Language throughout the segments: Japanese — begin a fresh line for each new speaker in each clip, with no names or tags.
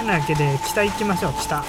なわけで北行きましょう。北、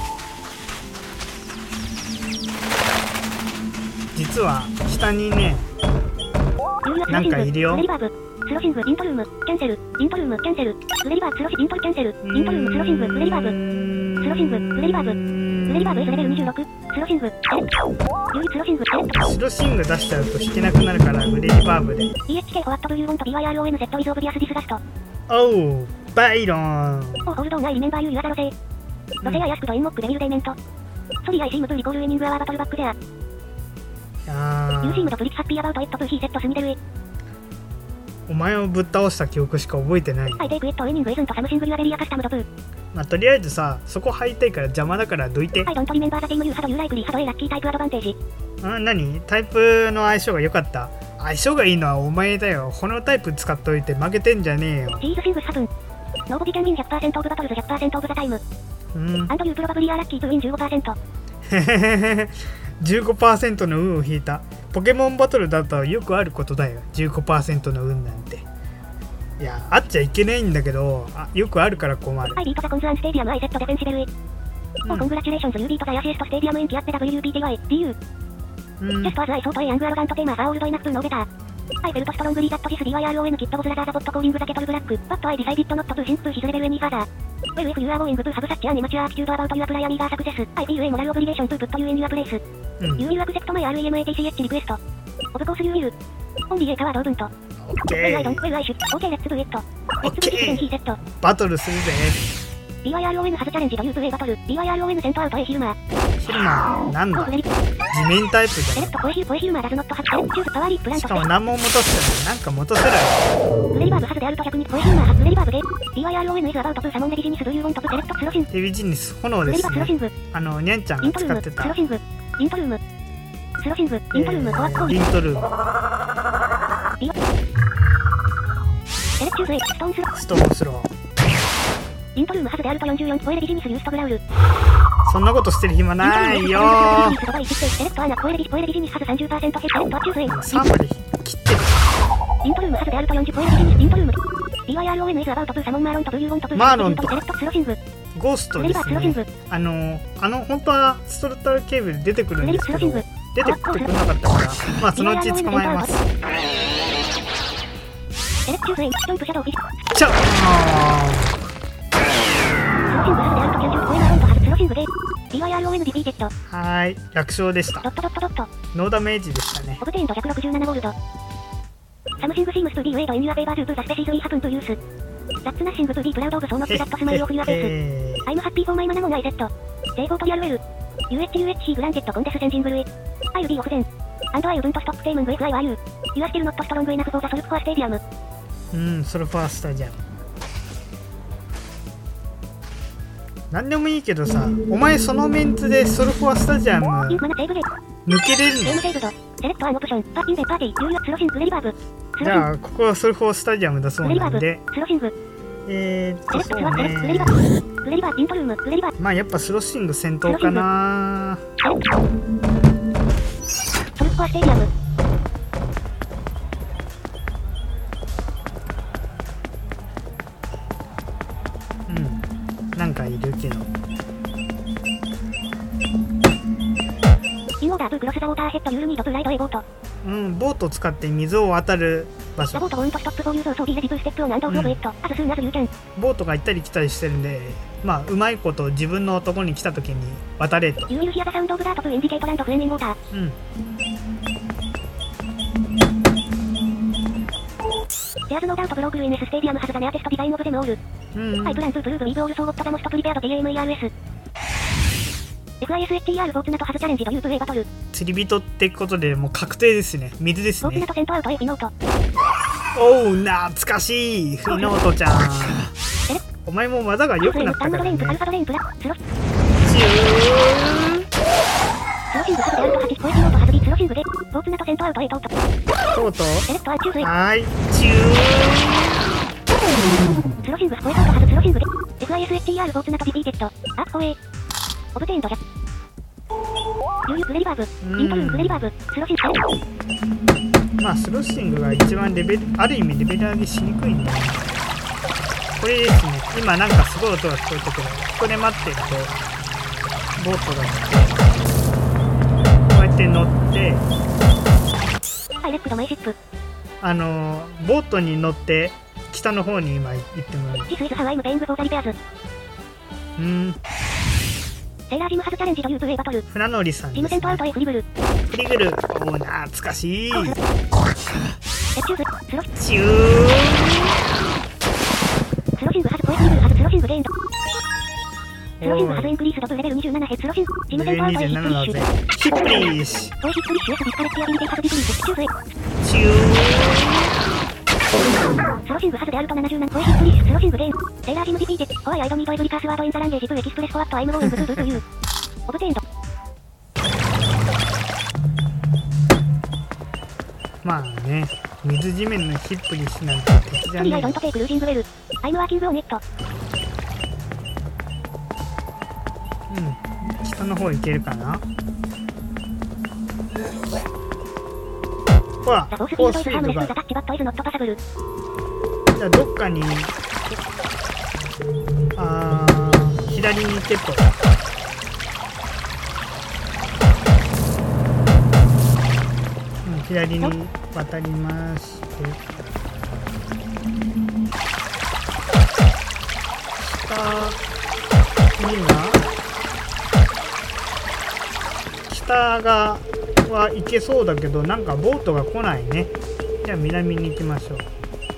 実は北にねなんかいるよ。
スロシングイントルームキャンセルイントルームキャンセルフレリバースロシイントルキャンセルイントルームスロシングフレリバーブスロシングフレリバーブフレリバーブ S レベル26スロシング唯一スロシング
スロシング出しちゃうと弾けなくなるからフレリバーブで
EHK フォワット VU1 と BYRON セットイズオブビアスディスガスト
おうバイロン
ホールドンアイリメンバーユーユアザロセイロセアヤスクとエンモックデミルデイメントソリアイシームプーリコールウィニングアワーバトルバックデアユーシームドプリキハッピーアバウトエットプーヒーセットスミデルイ
お前をぶっ倒した記憶しか覚えてない。
アイテイクイットウィニングイズンとサムシングリアベリアカスタムドプー
まあとりあえずさ、そこ入りたいから邪魔だからどいて。
アイドントリメンバーザテイムユーハドユーライクリーハドエラッキータイプアドバンテージ
何タイプの相性が良かった。相性がいいのはお前だよ。このタイプ使っといて負けてんじゃねえよ。
チーズシングスハプンノーボディキャンウィン 100% オブバトルズ 100% オブザタイムアンドユープロバブリアラッキートゥウィン 15%
15% の運を引いた。ポケモンバトルだとよくあることだよ。15% の運なんて。いや、あっちゃいけないんだけど、よくあるから困る。
アイビートザコンズアンステディアムアイセットデフェンシベルイコングラチュレーションズユービートザヤシエストステディアムインキアッテ WUPTY DU ジェストアズアイソートエアングアロガントテーマーオールドイナップノーベターアイフェルトストロングリーザットジス DYRON キットボズラザーザボットコーリングザケトルブラックバットアイディサイディットノットプーシンプーヒズレベルエニーファーザーウェルイフユーアゴーイングプーハブサッチアーニマチュアアキチュードアバウトユアプライアミーガーサクセス IPUA モラルオブリゲーションプープットユーエンユアプレイスユーユアクセプトマイ REMATCH リクエストオブコースユーウィルオンリーエカワードオーブント
オッケー。
ウェルアイシュOK レッツブーエットレッツブーシステンヒーセット
バトルするぜ。
BYRON ハズチャレンジとユープウェイバトル BYRON セントアウトエヒルマー
ヒルマーなんだ地面タイプじゃん。
セレクトコエヒルマーダズノットハズチャレンジチューズパワーリープラント
しかも何も持たせてない。なんか持たせろよ。
フレリバーブハズであると逆にコエヒルマーハズフレリバーブゲ BYRON イズアバウトプーサモンレビジニスブユーウォントプセレクトスロシン
ヘビジニス炎ですね。ニャンちゃんが使ってた
スロシングイントルームスロシングイントルームコアッコール
イントルーム
セレクチューズエストーンスロ
ストーンスロー
イントルームハズであると44コエレビジニスユーストグラウル
そんなことしてる暇ないよ
ーセレクトアナコエレビジニスハズ 30% ヘッドチューズエ
3まで切ってる。
イントルームハズであると40コエレビジニスイントルーム BYRON イズアバウトプーサモンマーロンとブユーウォントプー
マーロンと
セレクトスロシング
ゴーストですね。本当はストルタルケーブル出てくるんですけど出てくれなかったからまあそのうち捕まえます。
セレクチューズエイストンプシャドウフィッ
ちゃ
BYRON ディフィーテッド
はい、楽勝でした。
ドットドットドット
ノーダメージでしたね。
オブテインド167ゴールドサムシングシームストゥビーウェイドエンユアフェイバーズープーザスペシーズイーハプントゥユースザッツナッシングトゥビープラウドオブソーノックザットスマイルオフユアフェイスアイムハッピーフォーマイマナモンアイセットセイゴートリアルウェル UHUHC グランテッドコンテスセンジングルイアイルビーオフゼンアンドアイウブントストップテイムング FIYUユアスティルノットストロングイナフフォーザソルフォアステディアム
ソルフォアスタジアムなんでもいいけどさ、お前そのメンツでソルフォアスタジアム抜けれるの？じゃあここはソルフォアスタジアムだそうなんでそうねまあやっぱスロッシング先頭かな。
ソルフォアスタジアム
なんかいるけど
インオーダーブクロスザウォーターヘッドユールニードプライドエボート
ボートを使って水を渡る場所。
ボートウォントストップフォーユーズを装備レディブステップオンアンドオフロブエットアズスーナズユーキャン
ボートが行ったり来たりしてるんでまあうまいこと自分のとこに来た時に渡れと
ユーユーヒアザサウンドオブダートプインディケートランドフレーミングウォーターThere's no doubt Broke Ruins Stadium has the neatest design of them all. I plan to prove we've also got the most prepared TAMERS. FISHTR フォーツナトハズチャレンジというプレイバトル。
釣り人ってことでもう確定ですね。水ですね。
フォーツナトセントアウト A フィノート。
おう懐かしいフィノートちゃん。お前も技が良くなったからね。
アルファドレインプラスロシングハズであると8コエフィノートハズビスロシングでフォーツナトセントアウト A トート。
とうとう
セレクトアチューズ
はい
スロシングスコエトートハズスロシングで FISHTR フォーツナトディフィーテッド。アッコエオブテインド100ユーユープレリバーブイントループレリバーブスロシング
まあスロッシングが一番レベルある意味レベル上げしにくいんだね。 これですね。今なんかすごい音が聞こえたけど、ここで待ってるとボートが来て、こうやって乗って
ハイレックドマイシップ。
ボートに乗って北の方に今行ってもらう。
This is how I'm paying for the repairs。セーラージムハズチャレンジというプレイバトル。
船乗りさんです、ね。
チームセントアウトへフリブル。
フリグル。おー、懐かしい。
チューズ、スロ
チュー。
スロシングハズポエフリブルハズスロシングゲインド。スロシングハズインクリースドプレベル27ヘッスロシング。チームセントアウトへヒップリッシュ。
ヒップリッシュ。
ポエヒップリッシュ S ディスカレッジアビリティハズディスリース。チューズへ。
チュー。
スロシングハズであると70難ポエヒップリッシュスロシングゲイン。セーラージムディフィーテッド。ホワイアイドニードエブリパースワードインザランゲージプエキスプレスフォワットアイムローイングブーブーブーユー。オブテインド。
まあね、水地面のヒップリッシュなんて敵じゃねえ。
アイドントテイクルージングウェル。アイムワーキングオネット。
北の方行けるかな。ほら、フォースフィールドが。じゃあどっかに左に行けと。左に渡りまして、下には北側は行けそうだけど、なんかボートが来ないね。じゃあ南に行きましょう。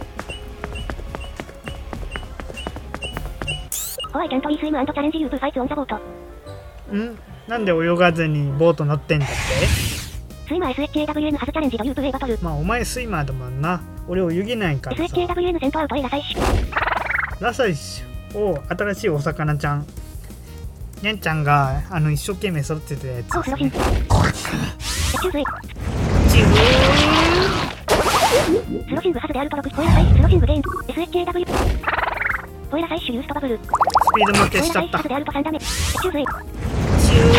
ホワイキャントリースイム&チャレンジユーブファイツオンザボート。
なんで泳がずにボート乗ってんだって。
スイマー SHAWN ハズチャレンジというプレイバトル。
まあお前スイマーだもんな。俺泳げないからさ。
SHAWN セントアウトへラサイッシュ。
ラサイッシュ。おう、新しいお魚ちゃん。にゃんちゃんが一生懸命育てたやつですね。
チューズイ。
チュー。
スロシングハズであると6ポエラサイッシュスロシングゲイン。SHAW。ポエラサイッシュユーストバブル。
スピード負けしちゃった。
ポエラサイッシュハズであると3ダメ。チューズイ。
チュー。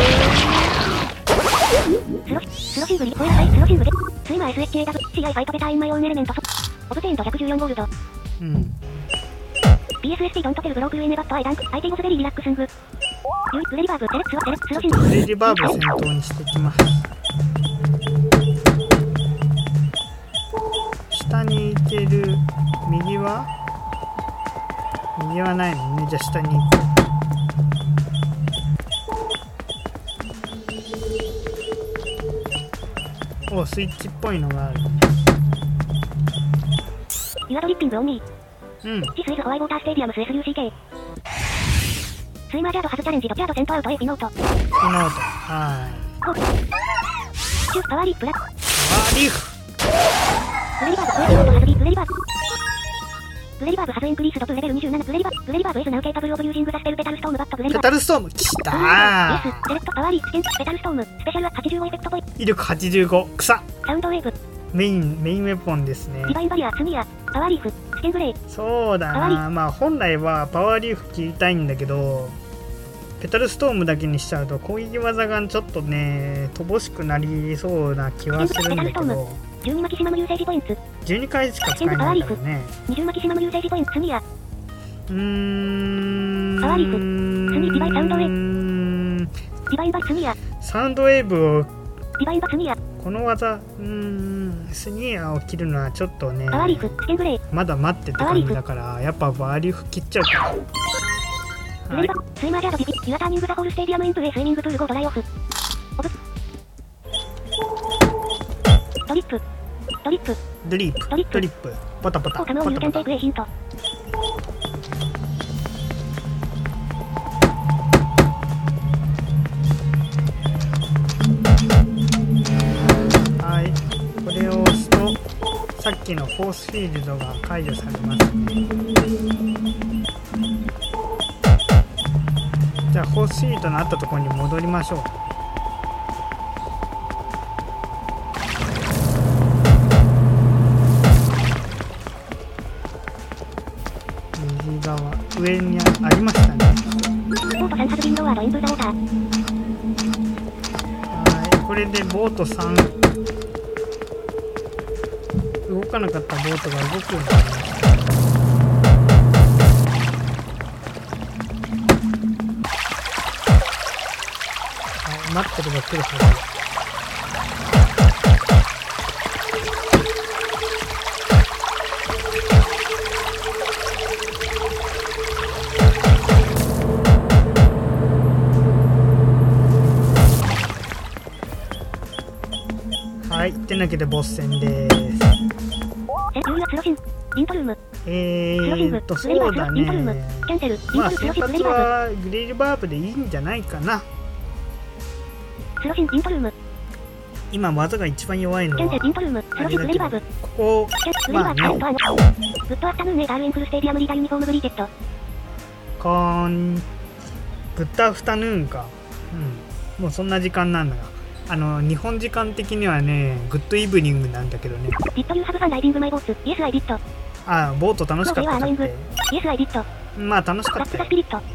スロシングリポエラサイスロシングでスイマー SHAW CI ファイトベターインマイオンエレメントオブテインド114ゴールド。PSST ドントテルブロークルイネバットアイダンク相手ボスベリーリラックスング。プレリバーブセレッツはセレッツスロシング。
プレリバーブ先頭にしてきます。下に行ける。右はないもんね。じゃあ下に行く。お、スイッチっぽいのがある。
ユアドリッピングオンミ
ー。
This is ホワイウォーターステディアムス SUCK。スイマージャードハズチャレンジドキャードセントアウト A フィノート。
フィノート。はい。
チューパワーリーフラ。
パワーリーフ。
プレリバーブポエフィノートハズビプレリバーブ。プレリバーブハズインクリースドプレベル27プレリバーブ is now capable of using the spellペタルストームバットプレリバーブ。
ペタルストームきたー。
セレクトパワーリースケンペタルストームスペシャルは85エフェクトポイ。
威力85。草。
サウンドウェーブ。
メインウェポンですね。
ディバインバリアスミアパワーリーフスケングレイ。
そうだな。まあ本来はパワーリーフ切りたいんだけど、ペタルストームだけにしちゃうと攻撃技がちょっとね乏しくなりそうな気はするんだけど。
12マキシマムユーセージポイント。
12回しか使えないからね。
20マキシマムユーセージポイントスミア。
パワー
リーフスミディバイサウンドウェーブ。ディバインバスミア。
サウンドウェーブを
ディバインバスミア。
この技スニアを切るのはちょっとね
パワーリーフスケングレイ。
まだ待ってって感じだからやっぱパワーリーフ切っちゃうか。
はい、スイマージャードディピユアターニングザホールステディアムインプエスイミングプールゴードライオフ。オブドリップドリップ
ドリップドリップポタポタポタポタ。
ヒント。
はい、これを押すとさっきのフォースフィールドが解除されますね。じゃあフォースフィールドのあったところに戻りましょう。右側上にありましたね。はい、これでボート3動かなかったボートが動くようになりました。 待ってれば来るはず。はい、ってなわけでボス戦です。そうだね。まあ先発はグレイルバーブでいいんじゃないかな。今技が一番弱いのはここ、まあね。こーん、グッドアフタヌーンか。もうそんな時間なんだが。日本時間的にはね、グッドイブニングなんだけどね。ああ、ボート楽しかったって。まあ楽しかったよ。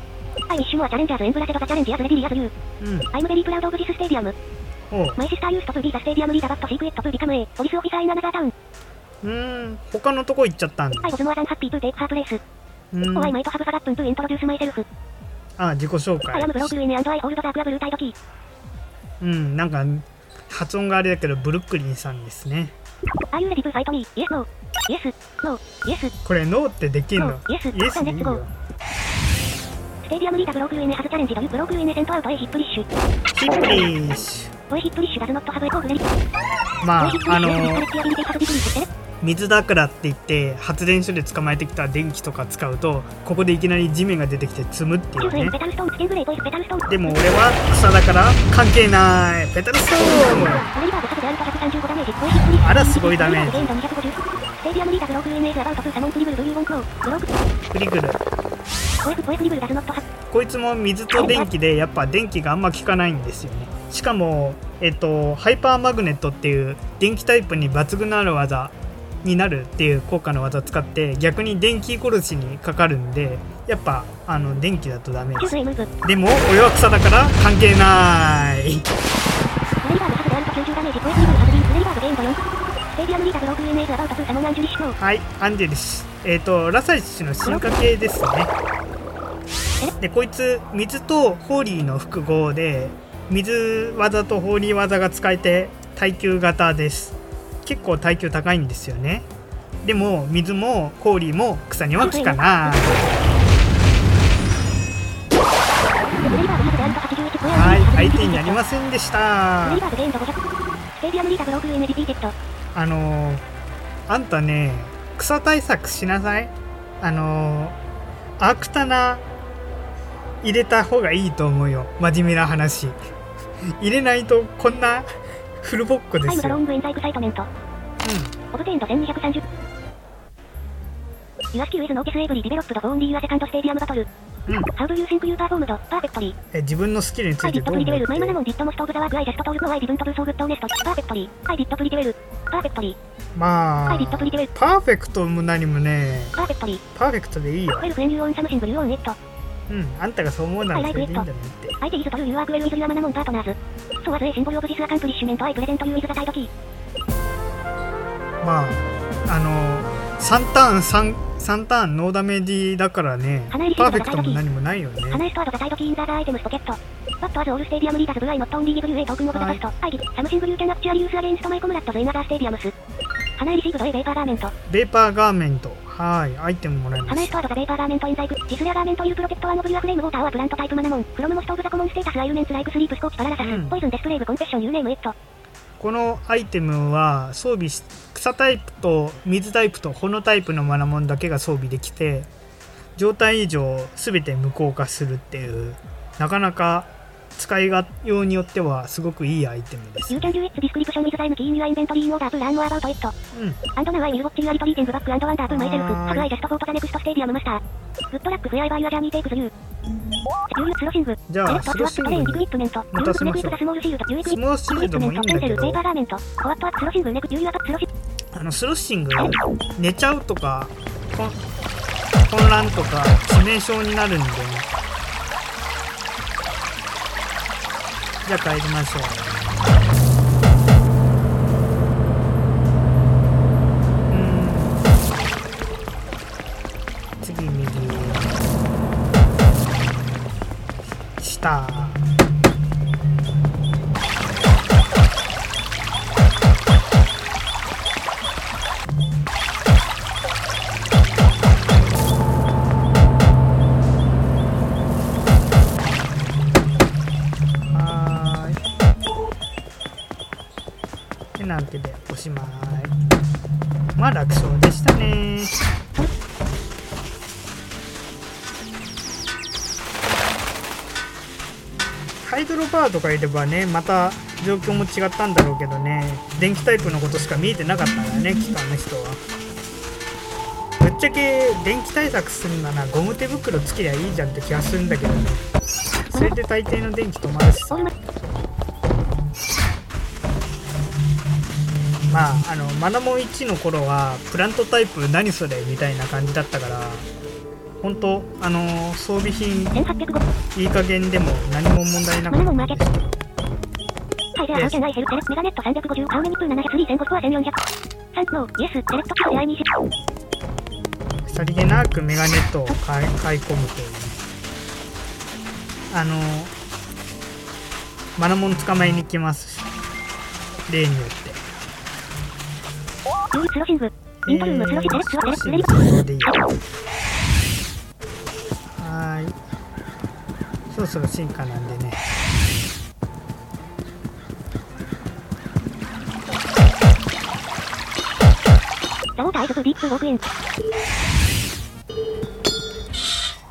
他のとこ行っちゃったんだ。ああ、自己紹介。なんか発音があれだけどブルックリンさんですね。これノーってできんの？イエスでいいよ。ステディアムリーダブローク UNA ハズチャレンジドルブローク UNA セントアウトへヒップリッシュ。ヒップリッシュ。ヒップリッシュダズノットハブエコーグレリ。まあ水だからって言って発電所で捕まえてきた電気とか使うとここでいきなり地面が出てきて積むっていうね。でも俺は草だから関係ない。ペタルストーム。あらすごいダメージ。クリグル。こいつも水と電気でやっぱ電気があんま効かないんですよね。しかもハイパーマグネットっていう電気タイプに抜群のある技になるっていう効果の技を使って逆に電気殺しにかかるんでやっぱ電気だとダメです。でも俺は草だから関係ない。はい、アンジェリス。ラサイチの進化系ですね。でこいつ水とホーリーの複合で水技とホーリー技が使えて耐久型です。結構耐久高いんですよね。でも水もホーリーも草には効かない。はい、相手になりませんでした。あんたね、草対策しなさい。アークタナ入れた方がいいと思うよ。真面目な話。入れないとこんなフルボッコですよ。オブテイント1230。ユアスキューイズノーティスエブリディベロップドフォーンリーユアセカンドステディアムバトル。ハウドユーシンクユーパーフォームドパーフェクトリー。自分のスキルについてどう思って？マイマナモンディットモストオブザワークアイジャストトールノアイ自分とブーソーグッドオネストパーフェクトリー。アイディットプリティウェルパーフェクトリー。まあパーフェクトも何もね、パーフェクトリー。パーフェクトでいいよ。あんたがそう思うならそれでいいんだねって。相手イズとユーアークウェルイズユアマナモンパートナーズ。そうはずえシンボルオブジスアカンプリッシュメントアイプレゼントユーイズザサイドキー。まあ3ターンノーダメージだからね、パーフェクトも何もないよね。花エストアドザサイドキーインザーアイテムスポケット。バットアズオールステディアムリーダーズブアイノットオンリーギブユーエイトークンオブザパスト。アイディサムシングルユーキャンアクチュアリユースアゲインストマイコムラットズイナザーステディアムス。花エリシーブドエベーパーガーメント。ベーパーガーメント。はい、アイテムもらいます。花エストアドザベーパーガーメントインザイク。ジスレアガーメントユープロテクトワンオブユアフレームウォーターはプラントタイプマナモン。フロムモストオブザコモンステータスアイルメンツライクスリープスコーチパララサス。ポイズンデスプレイブコンフェッションユーネームエット。このアイテムは装備し草タイプと水タイプと炎タイプのマナモンだけが装備できて状態以上全て無効化するっていうなかなか使いがようによってはすごくいいアイテムです。You can do it description with the key in your inventory in order to learn more about it. And now I will watch you retrieving back and wonder to myself. Have I just fought the next stadium master? Good luck wherever your journey takes you. じゃあスロッシングに持たせましょう。スモールシールドもいいんだけどスロッシング寝ちゃうとか混乱とか致命傷になるんで、ね、じゃあ帰りましょう。次右下なわけでおしまい。まあ楽勝でしたね。ハイドロバーとかいればね、また状況も違ったんだろうけどね、電気タイプのことしか見えてなかったんだね、機関の人は。ぶっちゃけ電気対策するならゴム手袋つけりゃいいじゃんって気がするんだけどね。それで大抵の電気止まるしさ。まあマナモン1の頃はプラントタイプ何それみたいな感じだったから、ほんと装備品いい加減でも何も問題なかったんですけど。
はい、じゃあ、ハウキャンアイヘルテレメガネット350、パウネニプー700、3500スコア1400。3、ノー、イエス、テレットキス AI にし。
さりげなくメガネットを買い込むというね。マナモン捕まえに来ますし、例によって。
スロシング。イントルームスロシテレッツはテレッツレリバ
そうでいいよ。はーい。そろそろ進化なんでね。
ザオーターイズプディップウォークイン。